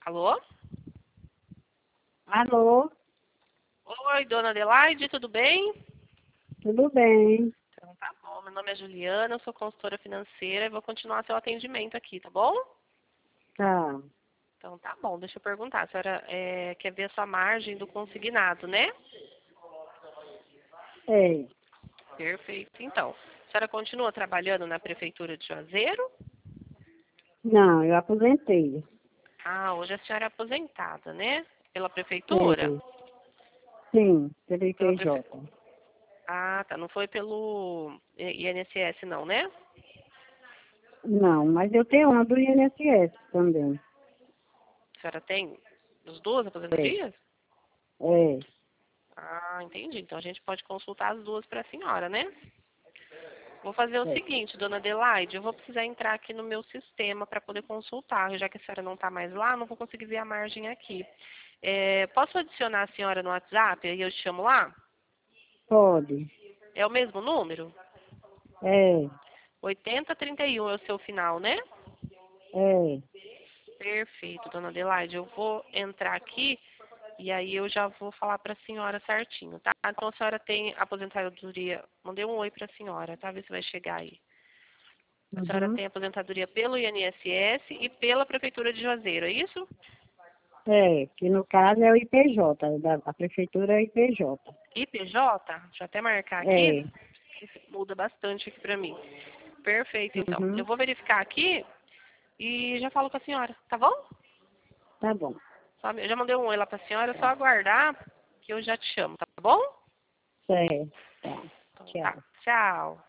Alô? Alô, Oi, dona Adelaide, tudo bem? tudo bem? Então tá bom, meu nome é Juliana, eu sou consultora financeira e vou continuar seu atendimento aqui, tá bom? Tá, Então tá bom, deixa eu perguntar, a senhora quer ver a sua margem do consignado, né? é. Perfeito, então. A senhora continua trabalhando na Prefeitura de Juazeiro? Não, eu aposentei. Ah, hoje a senhora é aposentada, né? Pela Prefeitura? É, sim, pelo Pela IPJ. Ah, tá, não foi pelo INSS não, né? Não, mas eu tenho uma do INSS também. A senhora tem as duas É, aposentadorias? é, Ah, entendi. Então a gente pode consultar as duas para a senhora, né? Vou fazer o é. seguinte, dona Adelaide, eu vou precisar entrar aqui no meu sistema para poder consultar. Já que a senhora não está mais lá, não vou conseguir ver a margem aqui. Posso adicionar a senhora no WhatsApp e eu te chamo lá? Pode. É o mesmo número? É, 8031 é o seu final, né? é. Perfeito, dona Adelaide. Eu vou entrar aqui e aí eu já vou falar para a senhora certinho, tá? Então a senhora tem aposentadoria. Mandei um oi para a senhora, tá? Vê se vai chegar aí. A senhora Uhum. tem aposentadoria pelo INSS e pela Prefeitura de Juazeiro, é isso? É, que no caso é o IPJ, a prefeitura é o IPJ. IPJ? Deixa eu até marcar aqui, É, que muda bastante aqui para mim. Perfeito, então. Eu uhum. vou verificar aqui e já falo com a senhora, tá bom? Tá bom. Eu já mandei um oi lá para a senhora, é só aguardar que eu já te chamo, tá bom? Certo, tá. Então tá, Tchau. tchau.